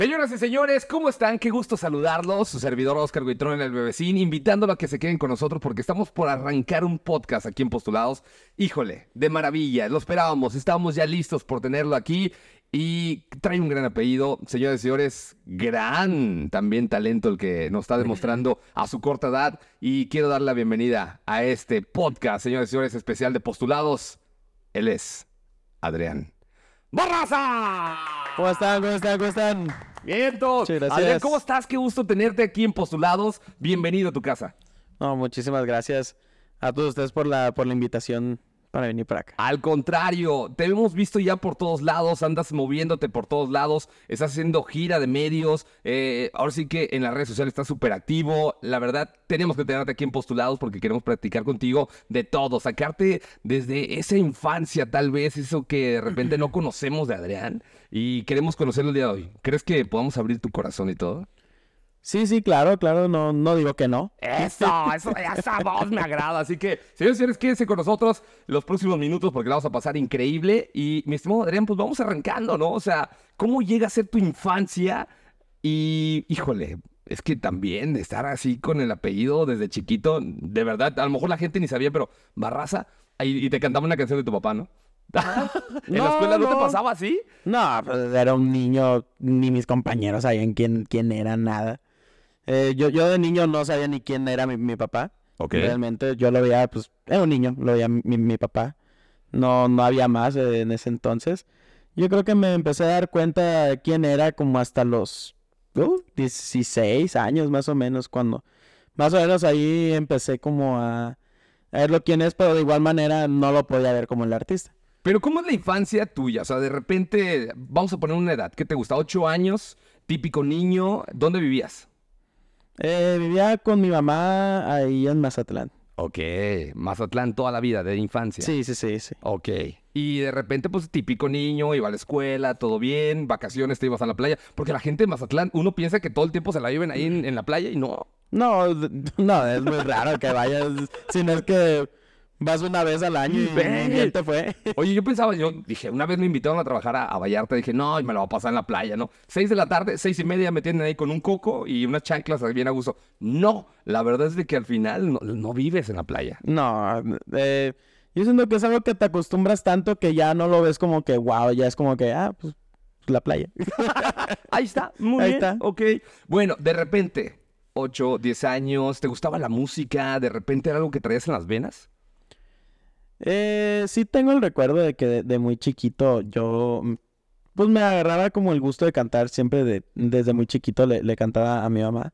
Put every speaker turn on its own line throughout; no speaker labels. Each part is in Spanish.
Señoras y señores, ¿cómo están? Qué gusto saludarlos. Su servidor Oscar Huitrón en el Bebecín, invitándolo a que se queden con nosotros porque estamos por arrancar un podcast aquí en Postulados. Híjole, de maravilla, lo esperábamos, estábamos ya listos por tenerlo aquí y trae un gran apellido. Señoras y señores, gran también talento el que nos está demostrando a su corta edad y quiero dar la bienvenida a este podcast, señoras y señores, especial de Postulados. Él es Adrián Barraza.
¿Cómo están? ¿Cómo están? ¿Cómo están?
Vientos.
Muchas gracias.
Adrián, ¿cómo estás? Qué gusto tenerte aquí en Postulados. Bienvenido a tu casa.
No, muchísimas gracias a todos ustedes por la invitación para venir para acá.
Al contrario, te hemos visto ya por todos lados, andas moviéndote por todos lados, estás haciendo gira de medios, ahora sí que en las redes sociales estás súper activo. La verdad, tenemos que tenerte aquí en Postulados porque queremos practicar contigo de todo, sacarte desde esa infancia tal vez, eso que de repente no conocemos de Adrián y queremos conocerlo el día de hoy. ¿Crees que podamos abrir tu corazón y todo?
Sí, claro, no digo que no.
Esa voz me agrada. Así que, señores y señores, quédense con nosotros los próximos minutos porque la vamos a pasar increíble. Y, mi estimado Adrián, pues vamos arrancando, ¿no? O sea, ¿cómo llega a ser tu infancia? Y, híjole, es que también estar así con el apellido desde chiquito, de verdad, a lo mejor la gente ni sabía, pero Barraza, y te cantaba una canción de tu papá, ¿no? ¿En la escuela no te pasaba así?
No, pues era un niño, ni mis compañeros sabían quién era, nada. Yo de niño no sabía ni quién era mi papá.
Ok.
Realmente yo lo veía, pues, era un niño, lo veía mi papá. No había más en ese entonces. Yo creo que me empecé a dar cuenta de quién era como hasta los 16 años más o menos, cuando más o menos ahí empecé como a verlo quién es, pero de igual manera no lo podía ver como el artista.
Pero ¿cómo es la infancia tuya? O sea, de repente, vamos a poner una edad. ¿Qué te gusta? ¿8 años? ¿Típico niño? ¿Dónde vivías?
Vivía con mi mamá ahí en Mazatlán.
Ok, Mazatlán toda la vida, de infancia.
Sí.
Ok. Y de repente, pues, típico niño, iba a la escuela, todo bien, vacaciones, te ibas a la playa. Porque la gente de Mazatlán, uno piensa que todo el tiempo se la viven ahí en la playa y no.
No, es muy raro que vayas, si no es que vas una vez al año y bien te fue.
Oye, yo dije, una vez me invitaron a trabajar a Vallarta, dije, no, y me lo voy a pasar en la playa, ¿no? 6 de la tarde, 6:30 me tienen ahí con un coco y unas chanclas bien a gusto. No, la verdad es de que al final no vives en la playa.
No, yo siento que es algo que te acostumbras tanto que ya no lo ves como que, wow, ya es como que, pues, la playa.
Ahí está, muy
Ahí
bien,
está.
ok. Bueno, de repente, 8, 10 años, ¿te gustaba la música? ¿De repente era algo que traías en las venas?
Sí tengo el recuerdo de que de muy chiquito yo, pues me agarraba como el gusto de cantar, siempre desde muy chiquito le cantaba a mi mamá.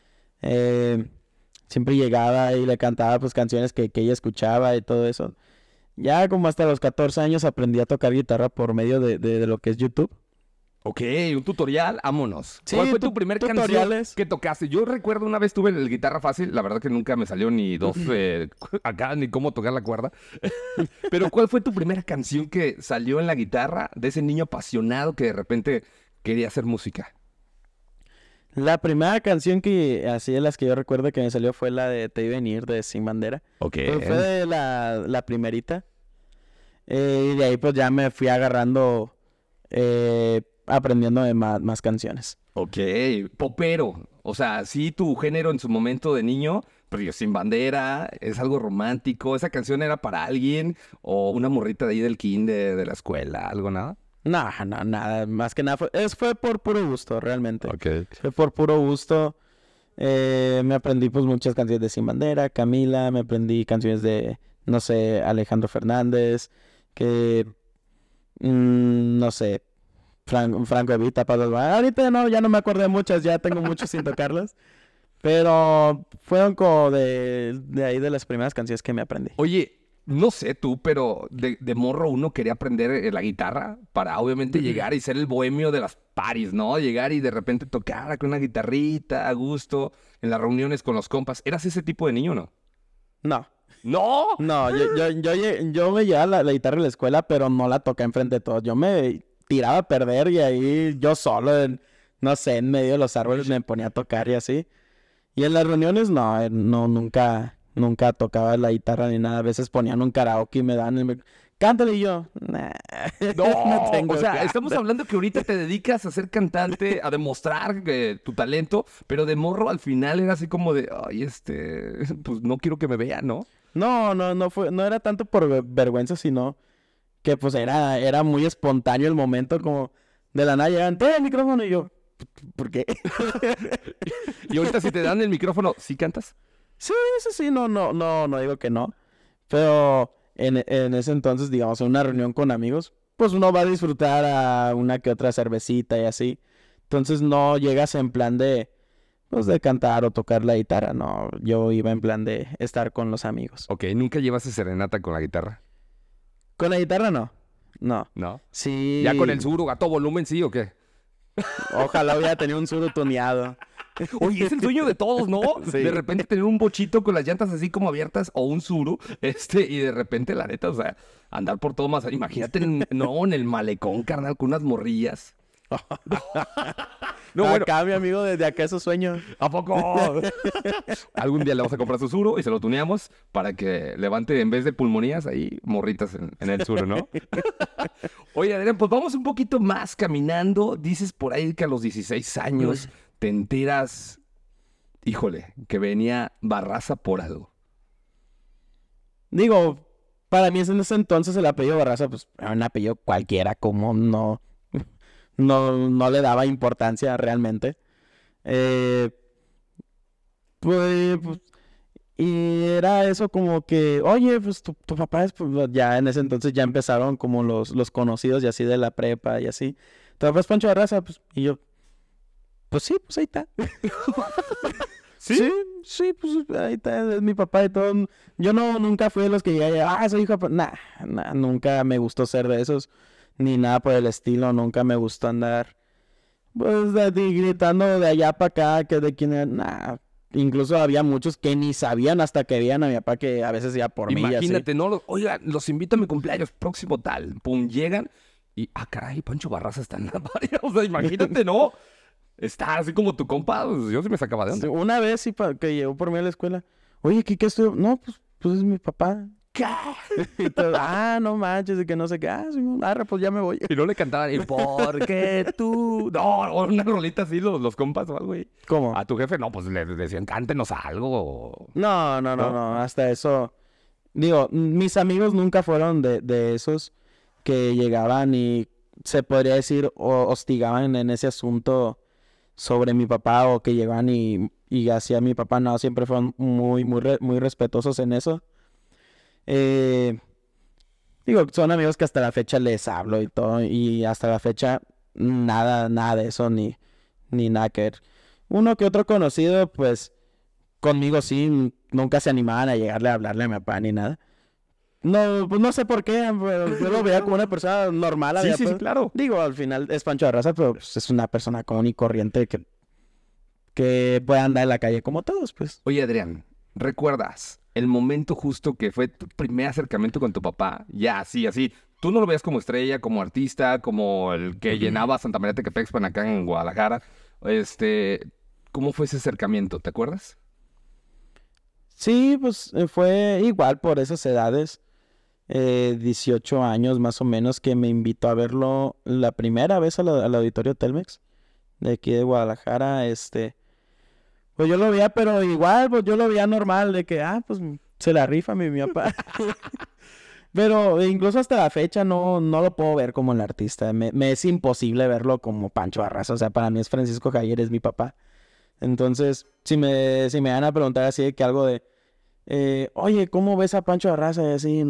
Siempre llegaba y le cantaba pues canciones que ella escuchaba y todo eso. Ya como hasta los 14 años aprendí a tocar guitarra por medio de lo que es YouTube.
Ok, un tutorial, vámonos.
Sí,
¿Cuál fue tu primer canción
tutoriales.
que tocaste? Yo recuerdo una vez tuve el guitarra fácil, la verdad que nunca me salió ni dos acá, ni cómo tocar la cuerda. Pero ¿cuál fue tu primera canción que salió en la guitarra de ese niño apasionado que de repente quería hacer música?
La primera canción que así de las que yo recuerdo que me salió fue la de Te iba a venir de Sin Bandera.
Ok.
Pues fue de la primerita. Y de ahí pues ya me fui agarrando, aprendiendo de más canciones.
Ok, popero. O sea, sí, tu género en su momento de niño, pero yo Sin Bandera, es algo romántico. ¿Esa canción era para alguien o una morrita de ahí del kinder, de la escuela, algo nada?
No, nada. Más que nada fue por puro gusto, realmente.
Ok.
Fue por puro gusto. Me aprendí pues muchas canciones de Sin Bandera, Camila, me aprendí canciones de, no sé, Alejandro Fernández, que, no sé, Franco Evita, Pablo Alborán. Ahorita ya no me acuerdo de muchas, ya tengo muchos sin tocarlas. Pero fueron como de ahí de las primeras canciones que me aprendí.
Oye, no sé tú, pero de morro uno quería aprender la guitarra para obviamente llegar y ser el bohemio de las paris, ¿no? Llegar y de repente tocar con una guitarrita a gusto en las reuniones con los compas. ¿Eras ese tipo de niño o no?
No.
¡No!
No, yo me llevaba la guitarra a la escuela, pero no la tocaba enfrente de todos. Yo me tiraba a perder y ahí yo solo, no sé, en medio de los árboles me ponía a tocar y así. Y en las reuniones nunca tocaba la guitarra ni nada. A veces ponían un karaoke y me daban cántale, y yo, nah,
No,
tengo
o sea,
ganas.
estamos hablando que ahorita te dedicas a ser cantante, a demostrar tu talento, pero de morro al final era así como de, ay, pues no quiero que me vean, ¿no?
No era tanto por vergüenza, sino que pues era muy espontáneo el momento, como de la nada llegan, ten el micrófono, y yo, ¿por qué?
Y ahorita si te dan el micrófono, ¿sí cantas?
Sí, no digo que no, pero en ese entonces, digamos, en una reunión con amigos, pues uno va a disfrutar a una que otra cervecita y así, entonces no llegas en plan de, pues de cantar o tocar la guitarra, no, yo iba en plan de estar con los amigos.
Ok, ¿nunca llevaste serenata con la guitarra?
Con la guitarra no,
¿No?
sí,
¿Ya con el suru a todo volumen, sí o qué?
ojalá hubiera tenido un suru tuneado.
Oye, es el sueño de todos, ¿no?
Sí.
De repente tener un bochito con las llantas así como abiertas o un suru, y de repente, la neta, o sea, andar por todo más. Imagínate, en el malecón, carnal, con unas morrillas. No, bueno,
Acá, mi amigo, desde acá esos sueños.
¿a poco? Algún día le vamos a comprar su suru y se lo tuneamos para que levante, en vez de pulmonías, ahí morritas en el suru, ¿no? Oye, Adrián, pues vamos un poquito más caminando. Dices por ahí que a los 16 años te enteras, híjole, que venía Barraza por algo.
Digo, para mí en ese entonces el apellido Barraza, pues, era un apellido cualquiera, como no le daba importancia realmente. Eh, pues, y era eso como que, oye, pues tu papá es, pues, ya en ese entonces ya empezaron como los conocidos y así de la prepa y así. Tu papá es Pancho Barraza, pues, y yo, pues sí, pues ahí está.
¿Sí?
Sí, pues ahí está, es mi papá y todo. Yo nunca fui de los que llegué, soy hijo de... Nunca me gustó ser de esos, ni nada por el estilo, nunca me gustó andar, pues, gritando de allá para acá, que de quién era, Incluso había muchos que ni sabían hasta que veían a mi papá que a veces iba por mí y así.
Imagínate, ¿no? Oiga, los invito a mi cumpleaños próximo tal. Pum, llegan y, caray, Pancho Barraza está en la pared. O sea, imagínate, ¿no? Está así como tu compa, pues, yo sí me sacaba de onda.
Sí, una vez sí que llegó por mí a la escuela, oye, ¿qué estoy? No, pues es mi papá.
¿Qué?
Y todo, no manches, de que no sé qué. Sí, pues ya me voy.
Y no le cantaban, ¿y por qué tú? No, o una rolita así, los compas o algo, güey.
¿Cómo?
A tu jefe, no, pues le decían, cántenos algo.
No, hasta eso. Digo, mis amigos nunca fueron de esos que llegaban y se podría decir hostigaban en ese asunto sobre mi papá o que llegaban y hacia mi papá. No, siempre fueron muy respetuosos en eso. Digo, son amigos que hasta la fecha les hablo y todo, y hasta la fecha nada de eso, ni nada que ver. Uno que otro conocido, pues, conmigo sí, nunca se animaban a llegarle a hablarle a mi papá ni nada. No, pues no sé por qué, pero yo lo veía como una persona normal.
Sí, claro.
Digo, al final es Pancho Barraza, pero pues, es una persona común y corriente que puede andar en la calle como todos, pues.
Oye, Adrián, ¿recuerdas el momento justo que fue tu primer acercamiento con tu papá? Ya, así. Tú no lo veías como estrella, como artista, como el que llenaba Santa María Tecapexpan acá en Guadalajara. ¿Cómo fue ese acercamiento? ¿Te acuerdas?
Sí, pues fue igual por esas edades, 18 años más o menos, que me invitó a verlo la primera vez al Auditorio Telmex de aquí de Guadalajara. Pues yo lo veía, pero igual, pues yo lo veía normal, de que, pues se la rifa mi papá. Pero incluso hasta la fecha no lo puedo ver como el artista. Me es imposible verlo como Pancho Barraza. O sea, para mí es Francisco Javier, es mi papá. Entonces, si me van a preguntar así de que algo de, oye, ¿cómo ves a Pancho Barraza? Y así,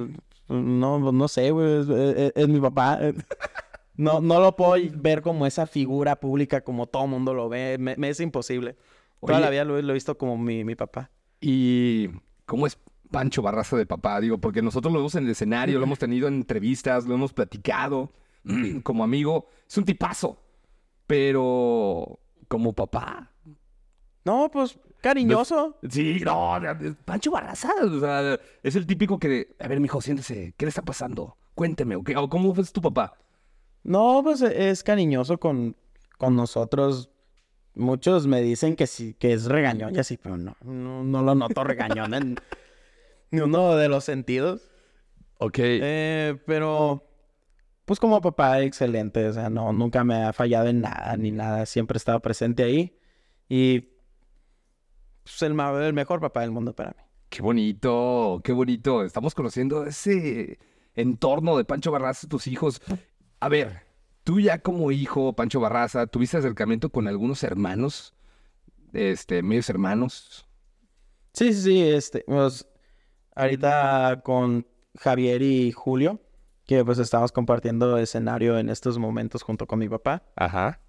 no sé, güey, es mi papá. No lo puedo ver como esa figura pública como todo el mundo lo ve. Me es imposible. Toda
Oye,
la vida lo he visto como mi papá.
¿y cómo es Pancho Barraza de papá? Digo, porque nosotros lo vemos en el escenario, lo hemos tenido en entrevistas, lo hemos platicado como amigo. Es un tipazo, pero como papá.
No, pues, cariñoso.
Sí, no, Pancho Barraza, o sea, es el típico que, a ver, mijo, siéntese, ¿qué le está pasando? Cuénteme, ¿o cómo fue tu papá?
No, pues es cariñoso con nosotros. Muchos me dicen que sí, que es regañón y así, pero no lo noto regañón en ni uno de los sentidos.
Ok.
Pero, pues como papá, excelente. O sea, no, nunca me ha fallado en nada ni nada. Siempre he estado presente ahí. Y pues, el mejor papá del mundo para mí.
Qué bonito, qué bonito. Estamos conociendo ese entorno de Pancho Barraza, tus hijos. A ver, tú ya como hijo, Pancho Barraza, ¿tuviste acercamiento con algunos hermanos, medios hermanos?
Sí, sí, sí. Pues, ahorita con Javier y Julio, que pues estamos compartiendo escenario en estos momentos junto con mi papá.
Ajá.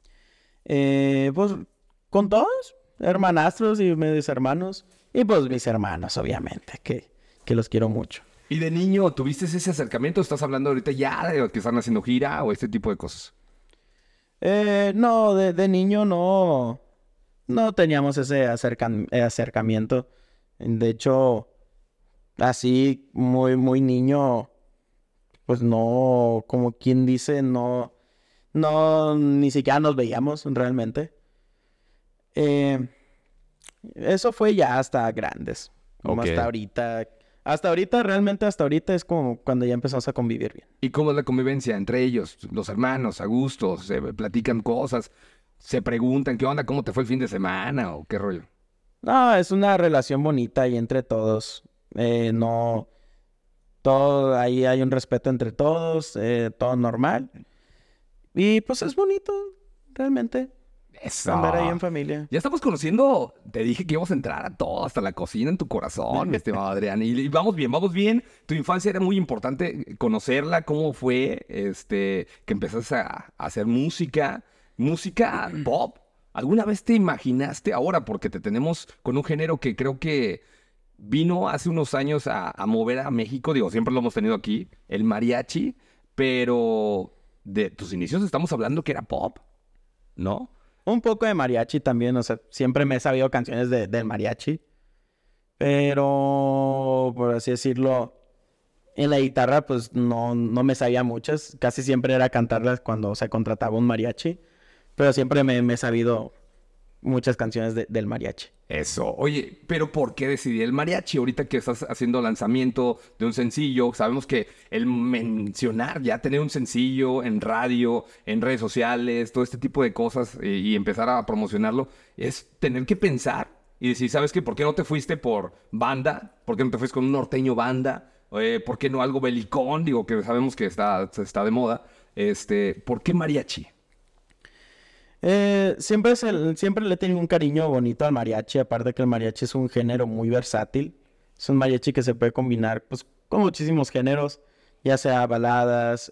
Pues con todos, hermanastros y medios hermanos. Y pues mis hermanos, obviamente, que los quiero mucho.
¿Y de niño tuviste ese acercamiento? ¿Estás hablando ahorita ya de que están haciendo gira o este tipo de cosas?
No, de niño no teníamos ese acercamiento. De hecho, así muy niño, pues no, como quien dice, no, ni siquiera nos veíamos realmente. Eh, Eso fue ya hasta grandes, como
Ok.
hasta ahorita, realmente hasta ahorita es como cuando ya empezamos a convivir bien.
¿Y cómo es la convivencia entre ellos, los hermanos, a gusto? ¿Se platican cosas? ¿Se preguntan qué onda, cómo te fue el fin de semana o qué rollo?
No, es una relación bonita y entre todos. No, todo, ahí hay un respeto entre todos, todo normal. Y pues es bonito, realmente,
Eso.
andar ahí en familia.
Ya estamos conociendo, te dije que íbamos a entrar a todo, hasta la cocina en tu corazón, mi estimado Adrián. Y vamos bien, vamos bien. Tu infancia era muy importante conocerla, cómo fue, que empezaste a hacer música pop. ¿Alguna vez te imaginaste ahora, porque te tenemos con un género que creo que vino hace unos años a mover a México? Digo, siempre lo hemos tenido aquí, el mariachi, pero de tus inicios estamos hablando que era pop, ¿no?
Un poco de mariachi también, o sea, siempre me he sabido canciones del mariachi. Pero, por así decirlo, en la guitarra, pues no me sabía muchas. Casi siempre era cantarlas cuando se contrataba un mariachi. Pero siempre me he sabido muchas canciones del mariachi.
Eso. Oye, pero ¿por qué decidí el mariachi? Ahorita que estás haciendo lanzamiento de un sencillo, sabemos que el mencionar, ya tener un sencillo en radio, en redes sociales, todo este tipo de cosas y empezar a promocionarlo, es tener que pensar y decir, ¿sabes qué? ¿Por qué no te fuiste por banda? ¿Por qué no te fuiste con un norteño banda? ¿Por qué no algo belicón? Digo, que sabemos que está de moda. ¿Por qué mariachi?
Siempre le he tenido un cariño bonito al mariachi, aparte que el mariachi es un género muy versátil. Es un mariachi que se puede combinar pues, con muchísimos géneros, ya sea baladas,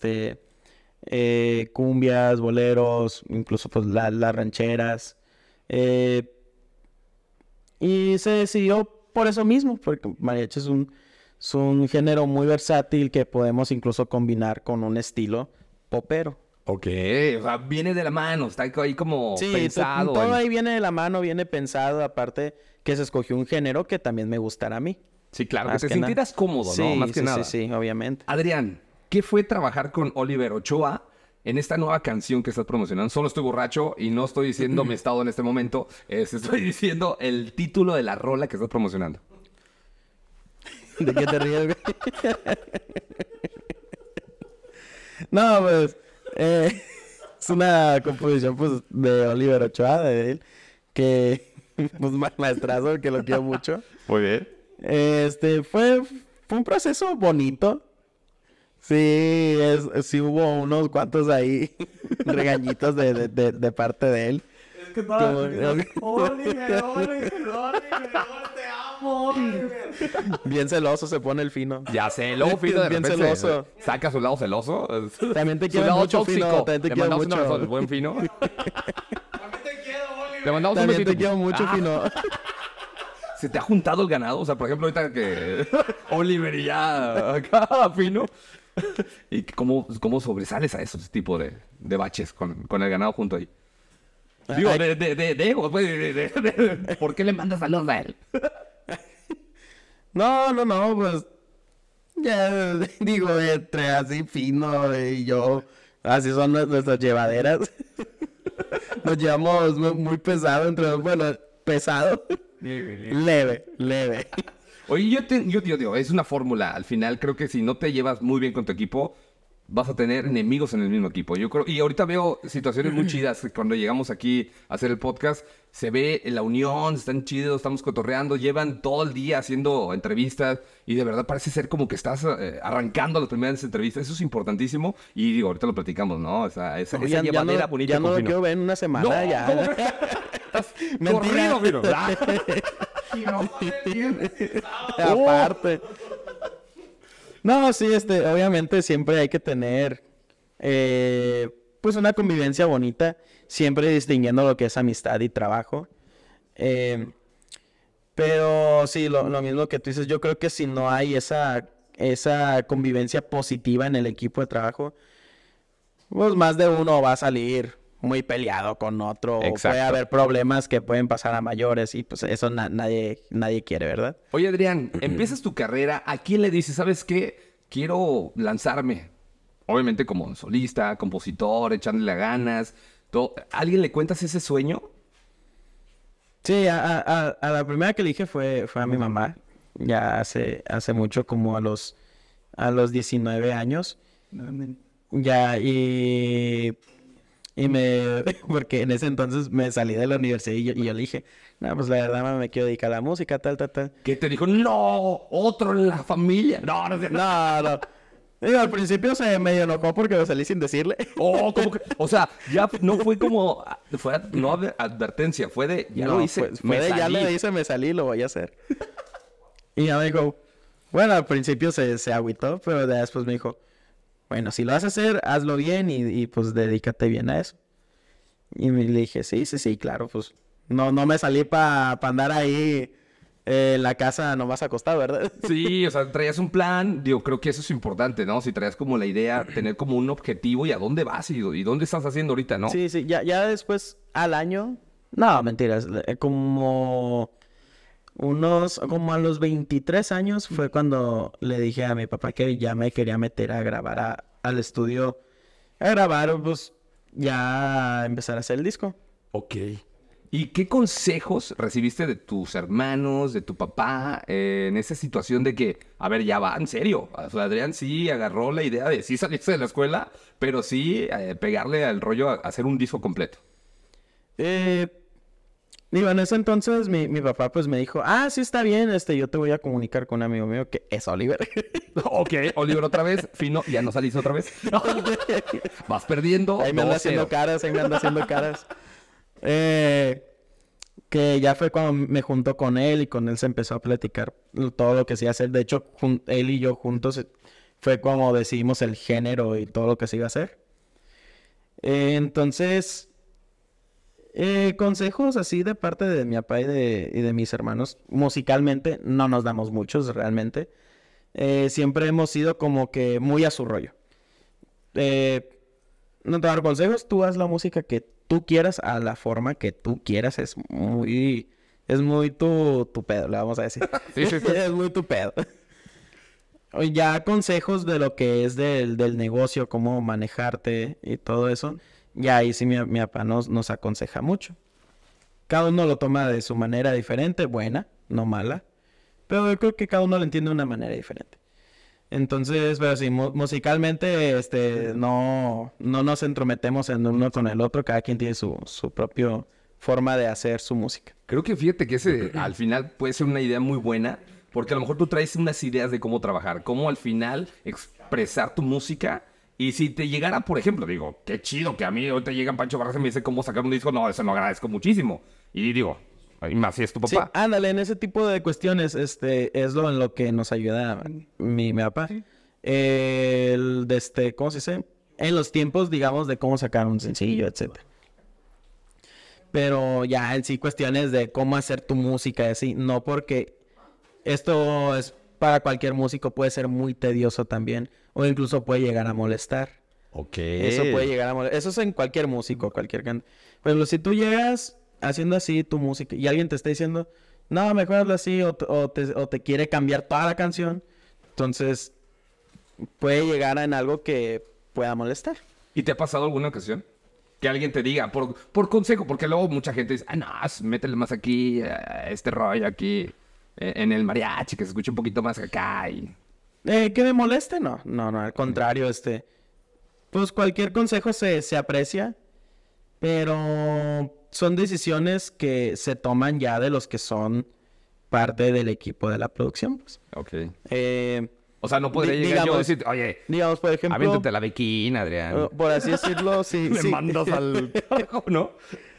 cumbias, boleros, incluso pues las rancheras. Eh, y se decidió por eso mismo, porque el mariachi es un género muy versátil que podemos incluso combinar con un estilo popero.
Ok, o sea, viene de la mano, está ahí como
Sí,
pensado.
todo ahí viene de la mano, viene pensado, aparte que se escogió un género que también me gustara a mí.
Sí, claro, que
Más
te
que nada.
sintieras cómodo, ¿no?
Sí,
Más que
sí,
nada.
sí, sí, obviamente.
Adrián, ¿qué fue trabajar con Oliver Ochoa en esta nueva canción que estás promocionando? Solo estoy borracho y no estoy diciendo mi estado en este momento, estoy diciendo el título de la rola que estás promocionando.
¿De qué te ríes, güey? No, pues, es una composición, pues, de Oliver Ochoa, de él, que, pues, maestrazo, que lo quiero mucho.
Muy bien.
Fue un proceso bonito. Sí, sí hubo unos cuantos ahí regañitos de parte de él.
Es que
Oliver, te amo, Oliver. Bien celoso se pone el fino.
Ya sé, luego Fino de
Bien
repente
celoso.
saca su lado celoso.
También te
Su
quiero
lado
mucho,
tóxico.
Fino. También te
Le
quiero
mandamos un
mucho.
abrazo al buen Fino. Le mandamos un
También
besito.
te quiero mucho,
Ah,
Fino.
¿Se te ha juntado el ganado? O sea, por ejemplo, ahorita que Oliver y ya acá, Fino. ¿Y cómo sobresales a esos tipos de baches con el ganado junto ahí? Digo,
Ay.
de ego, pues, ¿por qué le mandas saludos a él?
No, pues. Ya, digo, entre así Fino y yo. Así son nuestras llevaderas. Nos llevamos muy pesado entre. Bueno, pesado. Leve.
Oye, yo digo, es una fórmula. Al final creo que si no te llevas muy bien con tu equipo, vas a tener enemigos en el mismo equipo. Yo creo, y ahorita veo situaciones muy chidas. Cuando llegamos aquí a hacer el podcast, se ve la unión, están chidos, estamos cotorreando, llevan todo el día haciendo entrevistas y de verdad parece ser como que estás arrancando las primeras entrevistas. Eso es importantísimo y digo, ahorita lo platicamos, ¿no? Esa
Ya,
llevadera bonita.
ya no
con
lo
Fino.
quiero ver en una semana.
No,
ya.
¿cómo que? Estás corrido, Fino. Y no,
Aparte. No, sí, obviamente siempre hay que tener, pues una convivencia bonita, siempre distinguiendo lo que es amistad y trabajo. Pero sí, lo mismo que tú dices, yo creo que si no hay esa convivencia positiva en el equipo de trabajo, pues más de uno va a salir muy peleado con otro, o
Exacto.
puede haber problemas que pueden pasar a mayores y pues eso nadie quiere, ¿verdad?
Oye, Adrián, empiezas tu carrera, ¿a quién le dices, sabes qué? Quiero lanzarme. Obviamente como solista, compositor, echándole ganas. ¿A alguien le cuentas ese sueño?
Sí, a la primera que le dije fue a mi mamá, ya hace mucho, como a los 19 años. Ya, porque en ese entonces me salí de la universidad y yo le dije, no, pues la verdad mamá, me quiero dedicar a la música, tal.
¿Qué te dijo? No, otro en la familia. No, no, no.
No. Digo, al principio se medio enojó porque me salí sin decirle.
Oh, ¿cómo que? O sea, ya no fue como, no advertencia, fue de, ya
No,
lo hice,
fue de, ya le hice, me salí, lo voy a hacer. Y ya me dijo, bueno, al principio se agüitó, pero después me dijo, bueno, si lo vas a hacer, hazlo bien y pues dedícate bien a eso. Y le dije, sí, claro, pues no me salí para andar ahí en la casa nomás acostado, ¿verdad?
Sí, o sea, traías un plan, digo, creo que eso es importante, ¿no? Si traías como la idea, tener como un objetivo y a dónde vas y dónde estás haciendo ahorita, ¿no?
Sí, ya después al año, no, mentiras, como a los 23 años fue cuando le dije a mi papá que ya me quería meter a grabar al estudio, a grabar, pues ya empezar a hacer el disco.
Ok. ¿Y qué consejos recibiste de tus hermanos, de tu papá, en esa situación de que, a ver, ya va, en serio? O sea, Adrián sí agarró la idea de sí salirse de la escuela, pero sí pegarle al rollo a hacer un disco completo.
Digo, en ese entonces mi papá pues me dijo, sí está bien, yo te voy a comunicar con un amigo mío que es Oliver.
Ok, Oliver otra vez, Fino, ya no salís otra vez. Vas perdiendo.
Ahí me anda haciendo caras. Que ya fue cuando me juntó con él y con él se empezó a platicar todo lo que se iba a hacer. De hecho, él y yo juntos fue como decidimos el género y todo lo que se iba a hacer. Entonces, consejos así de parte de mi papá y de mis hermanos, musicalmente no nos damos muchos realmente. Siempre hemos sido como que muy a su rollo. No te dar consejos, tú haz la música que tú quieras a la forma que tú quieras. Es muy tu pedo, le vamos a decir.
Sí.
Es muy tu pedo. Ya consejos de lo que es del negocio, cómo manejarte y todo eso. Ya ahí sí mi papá nos aconseja mucho. Cada uno lo toma de su manera diferente, buena, no mala. Pero yo creo que cada uno lo entiende de una manera diferente. Entonces, pero sí, musicalmente, no nos entrometemos en uno con el otro. Cada quien tiene su propia forma de hacer su música.
Creo que fíjate que ese al final puede ser una idea muy buena, porque a lo mejor tú traes unas ideas de cómo trabajar, cómo al final expresar tu música. Y si te llegara, por ejemplo, digo, qué chido que a mí ahorita llega Pancho Barraza y me dice cómo sacar un disco, no, eso lo agradezco muchísimo. Y digo, y más si es tu
Sí,
papá.
ándale, en ese tipo de cuestiones, es en lo que nos ayuda mi papá. ¿Cómo se dice? En los tiempos, digamos, de cómo sacar un sencillo, etcétera. Pero ya en sí cuestiones de cómo hacer tu música y así, no, porque esto es para cualquier músico, puede ser muy tedioso también, o incluso puede llegar a molestar.
Ok.
Eso puede llegar a molestar. Eso es en cualquier músico, cualquier cantante. Por ejemplo, si tú llegas haciendo así tu música y alguien te está diciendo, no, mejor hazlo así, o te quiere cambiar toda la canción, entonces puede llegar en algo que pueda molestar.
¿Y te ha pasado alguna ocasión? Que alguien te diga, por consejo, porque luego mucha gente dice, no, métele más aquí, este rollo aquí. en el mariachi, que se escuche un poquito más acá y...
¿Que me moleste? No, al contrario, pues cualquier consejo se aprecia, pero son decisiones que se toman ya de los que son parte del equipo de la producción, pues.
Ok.
Eh,
O sea, no podría llegar yo a decir, oye,
digamos, por ejemplo,
aviéntate la bequina, Adrián.
por así decirlo, sí.
Me
sí.
mandas al carajo, ¿no?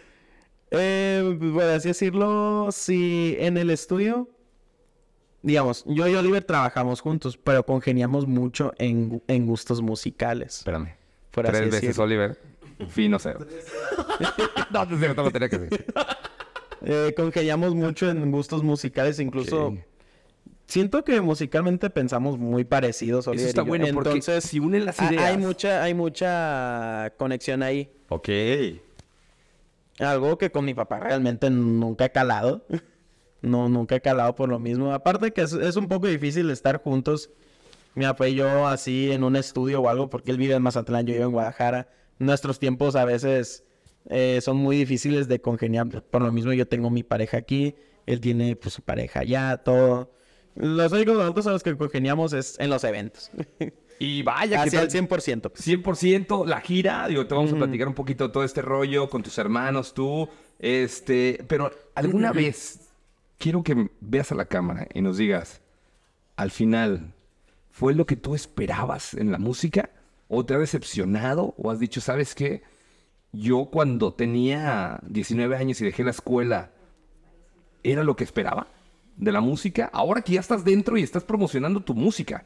Por así decirlo, si en el estudio, digamos, yo y Oliver trabajamos juntos, pero congeniamos mucho en gustos musicales.
Espérame.
Por así
3 veces
decirlo.
Oliver, fino 0. No, no es cierto, no tenía que decir.
Congeniamos mucho en gustos musicales, incluso
Ok.
siento que musicalmente pensamos muy parecidos, Oliver
Eso está
y yo.
bueno, porque
Entonces,
si unen las ideas...
hay mucha conexión ahí.
Ok.
Algo que con mi papá realmente nunca he calado. No, nunca he calado por lo mismo. Aparte que es un poco difícil estar juntos. Mi papá y yo así en un estudio o algo, porque él vive en Mazatlán, yo vivo en Guadalajara. Nuestros tiempos a veces son muy difíciles de congeniar. Por lo mismo yo tengo mi pareja aquí, él tiene pues su pareja allá, todo. Los únicos momentos a los que congeniamos es en los eventos.
Y vaya que
Hacia
tal...
el 100%.
100% la gira, digo, te vamos a platicar un poquito de todo este rollo con tus hermanos, tú, pero alguna vez quiero que veas a la cámara y nos digas, al final, ¿fue lo que tú esperabas en la música? ¿O te ha decepcionado? ¿O has dicho, sabes qué? Yo cuando tenía 19 años y dejé la escuela, ¿era lo que esperaba de la música? Ahora que ya estás dentro y estás promocionando tu música.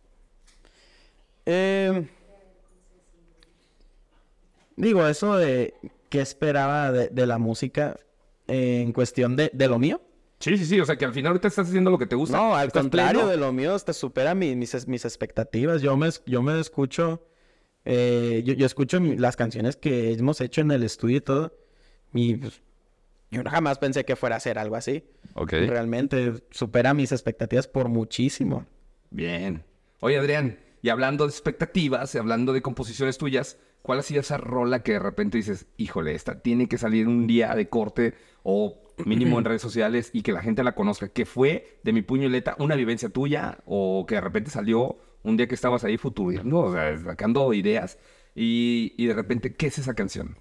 Digo, eso de qué esperaba de la música en cuestión de lo mío.
Sí, o sea que al final ahorita estás haciendo lo que te gusta.
No, al
Estás
contrario
pleno.
de lo mío, te supera mis expectativas. Yo me escucho, yo escucho las canciones que hemos hecho en el estudio y todo. Y pues, yo jamás pensé que fuera a hacer algo así.
Ok.
Realmente supera mis expectativas por muchísimo.
Bien. Oye, Adrián, y hablando de expectativas, y hablando de composiciones tuyas, ¿cuál ha sido esa rola que de repente dices, híjole, esta tiene que salir un día de corte o mínimo en redes sociales y que la gente la conozca? ¿Que fue de mi puño y letra una vivencia tuya o que de repente salió un día que estabas ahí futureando, o sea, sacando ideas y de repente, ¿qué es esa canción?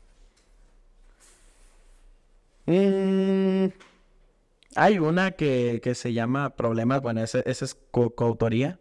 Hay una que se llama Problemas. Bueno, esa es coautoría.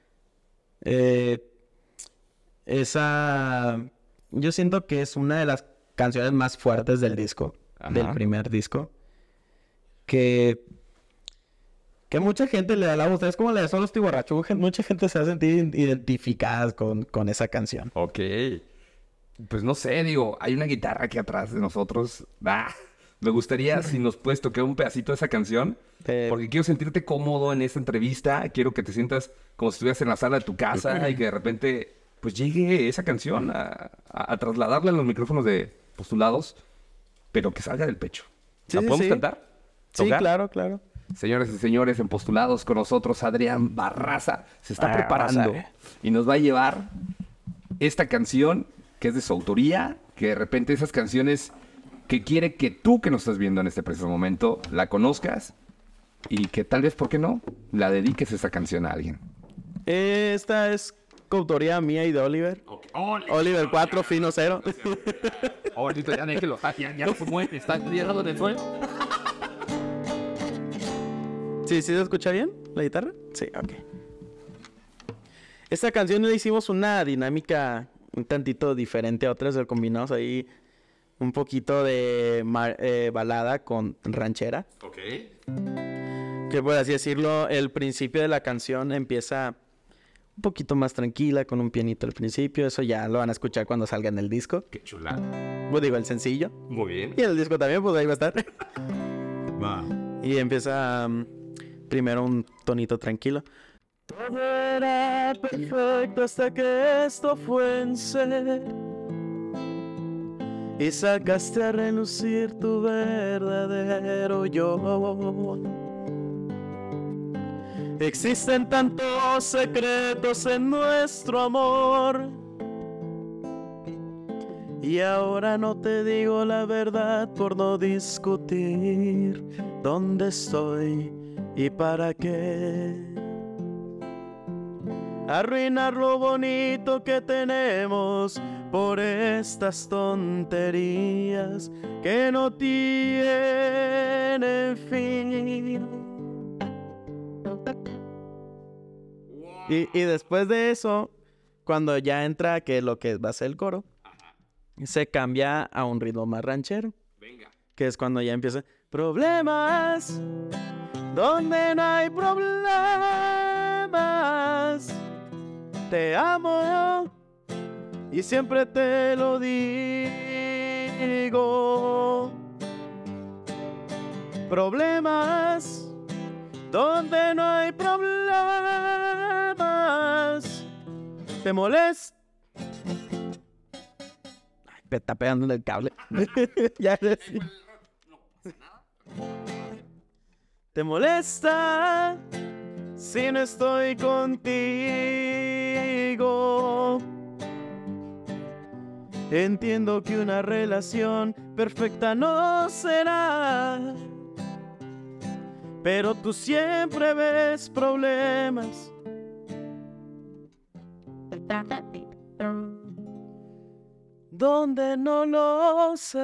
Esa... Yo siento que es una de las canciones más fuertes del disco.
Ajá.
Del primer disco. Que mucha gente le da la voz. Es como le da Solo Estoy Borracho. Mucha gente se ha sentido identificada con esa canción.
Ok. Pues no sé, digo, hay una guitarra aquí atrás de nosotros. Me gustaría si nos puedes tocar un pedacito de esa canción. Porque quiero sentirte cómodo en esta entrevista. Quiero que te sientas como si estuvieras en la sala de tu casa y que de repente pues llegue esa canción a trasladarla en los micrófonos de postulados, pero que salga del pecho. ¿La
Sí,
podemos
sí.
cantar?
Sí,
¿Tocar?
claro.
Señoras y señores, en postulados con nosotros, Adrián Barraza se está
Vamos a
preparando
ver.
y nos va a llevar esta canción que es de su autoría, que de repente esas canciones que quiere que tú que nos estás viendo en este preciso momento la conozcas y que tal vez, ¿por qué no?, la dediques esa canción a alguien.
Esta es coautoría mía y de Oliver. Oliver 4, Fino 0.
Ahorita ya déjelo, ya no se mueve, está llegando en el suelo.
¿Sí se escucha bien la guitarra? Sí, ok. Esta canción le hicimos una dinámica un tantito diferente a otras. Le combinamos ahí un poquito de balada con ranchera.
Ok.
Que por así decirlo, el principio de la canción empieza un poquito más tranquila, con un pianito al principio. Eso ya lo van a escuchar cuando salga en el disco.
Qué chula.
Pues digo, el sencillo.
Muy bien.
Y el disco también, pues ahí va a estar.
Va.
Y empieza primero un tonito tranquilo. Todo era perfecto hasta que esto fue en ser. Y sacaste a relucir tu verdadero yo. Existen tantos secretos en nuestro amor. Y ahora no te digo la verdad por no discutir dónde estoy y para qué. Arruinar lo bonito que tenemos por estas tonterías que no tienen fin. Y después de eso, cuando ya entra que lo que va a ser el coro, se cambia a un ritmo más ranchero.
Venga.
Que es cuando ya empieza. Problemas donde no hay problemas. Te amo yo y siempre te lo digo. Problemas donde no hay problemas. Te molesta. Me está pegando en el cable. Ya decía. Te molesta si no estoy contigo. Entiendo que una relación perfecta no será, pero tú siempre ves problemas. Donde no lo sé.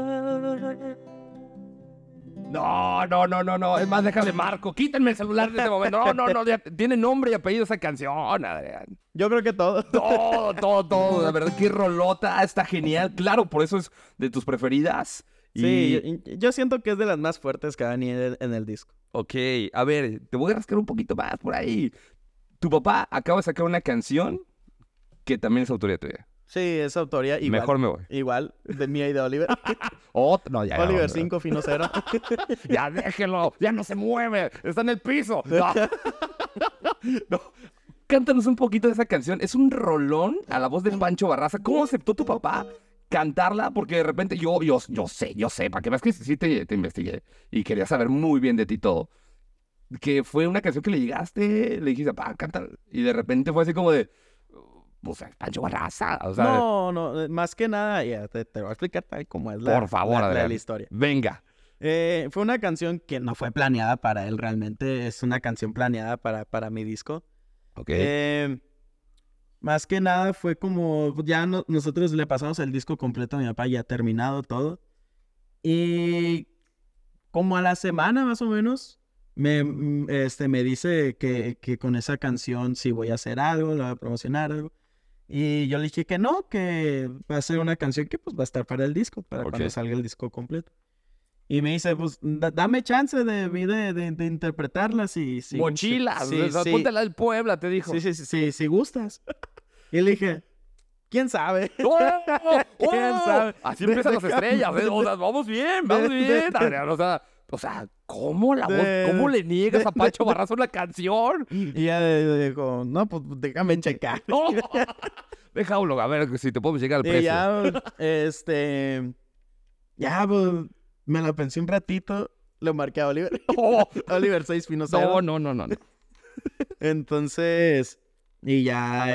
No. Es más, déjame marco. Quítenme el celular de este momento. No. Tiene nombre y apellido esa canción, Adrián.
Yo creo que todo.
Todo. La verdad, qué rolota. Está genial. Claro, por eso es de tus preferidas.
Sí, yo siento que es de las más fuertes que van en el disco.
Ok, a ver, te voy a rascar un poquito más por ahí. Tu papá acaba de sacar una canción que también es autoría tuya.
Sí, es autoría igual.
Mejor me voy.
Igual, de mía y de Oliver.
No, ya.
Oliver
no.
5, Fino 0.
Ya déjelo, ya no se mueve, está en el piso. No. Cántanos un poquito de esa canción. Es un rolón a la voz de Pancho Barraza. ¿Cómo aceptó tu papá cantarla? Porque de repente yo sé, para que veas que sí te investigué y quería saber muy bien de ti todo. Que fue una canción que le llegaste, le dijiste, papá, cántala. Y de repente fue así como de, pues, Pancho Barraza. O sea,
No, más que nada, ya te voy a explicar tal como es
por favor,
la
Adrián.
historia.
Venga.
Fue una canción que no fue planeada para él, realmente es una canción planeada para mi disco.
Ok.
Más que nada fue como, ya nosotros le pasamos el disco completo a mi papá, ya terminado todo. Y como a la semana más o menos, me dice que con esa canción sí voy a hacer algo, la voy a promocionar algo. Y yo le dije que no, que va a ser una canción que pues va a estar para el disco, para cuando salga el disco completo. Y me dice, pues, dame chance de interpretarla si
Mochilas,
sí,
póntela del Puebla, te dijo.
Sí, si gustas. Y le dije, ¿quién sabe?
¿Quién sabe? Así empiezan las estrellas, ¿eh? O sea, vamos bien, Adrián. O sea, ¿cómo la voz? ¿Cómo le niegas a Pancho Barraza una canción?
Y ella dijo, no, pues déjame checar.
No. Déjalo, a ver si te podemos llegar al precio.
Y ya, pues, me la pensé un ratito, lo marqué a Oliver. Oliver 6, Fino 0.
No.
Entonces, y ya,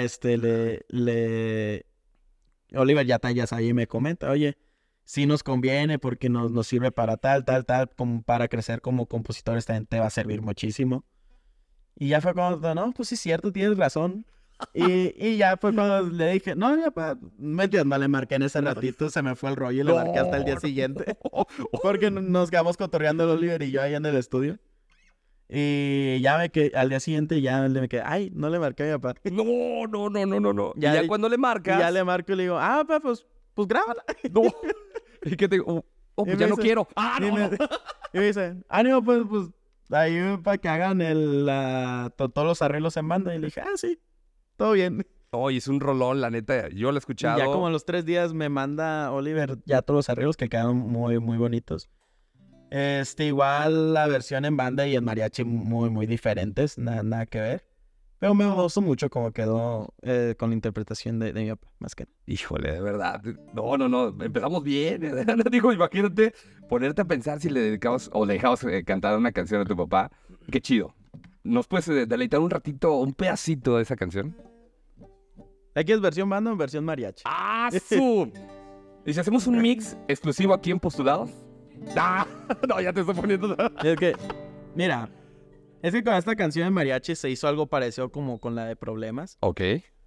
Oliver ya sabe y me comenta, oye, sí nos conviene porque nos sirve para tal, como para crecer como compositores también te va a servir muchísimo. Y ya fue cuando, no, pues sí es cierto, tienes razón. Y ya fue cuando le dije, no, ya, no le marqué en ese ratito, se me fue el rollo y le marqué hasta el día siguiente. Porque nos quedamos cotorreando el Oliver y yo ahí en el estudio. Y ya al día siguiente ya me quedé, ay, no le marqué a mi papá.
No. Ya cuando le marcas.
Y ya le marco y le digo, papá, pues grábala.
No. ¿Y qué te digo? Pues ya no quiero.
Y me dice, ánimo, pues, ahí para que hagan todos los arreglos en banda. Y le dije, sí, todo bien.
Oye, es un rolón, la neta. Yo lo he escuchado.
Y ya como a los 3 días me manda Oliver ya todos los arreglos que quedaron muy, muy bonitos. Igual la versión en banda y en mariachi muy, muy diferentes. Nada que ver. Pero me gustó mucho cómo quedó con la interpretación de mi papá, más que nada.
Híjole, de verdad. No. Empezamos bien. Digo, imagínate ponerte a pensar si le dedicabas o le dejabas cantar una canción a tu papá. Qué chido. ¿Nos puedes deleitar un ratito, un pedacito de esa canción?
¿Aquí es versión banda o versión mariachi?
¡Ah, su! ¿Y si hacemos un mix exclusivo aquí en Postulados? ¡Ah! No, ya te estoy poniendo...
Es que, mira, es que con esta canción de mariachi se hizo algo parecido como con la de Problemas.
Ok.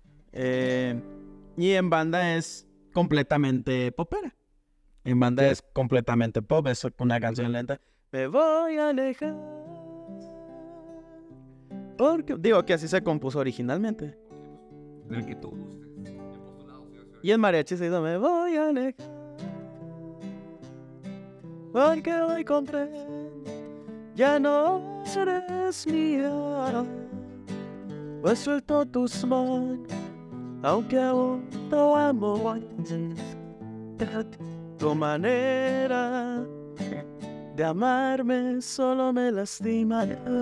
Y en banda es completamente popera. En banda
¿Qué?
es completamente pop, es una canción lenta. Me voy a alejar. Porque, digo que así se compuso originalmente.
El que tú gustes.
Y el mariachi se hizo me voy a alejar. Porque hoy comprendo, ya no serás mía. Pues suelto tus manos, aunque aún no amo. Tu manera de amarme solo me lastima.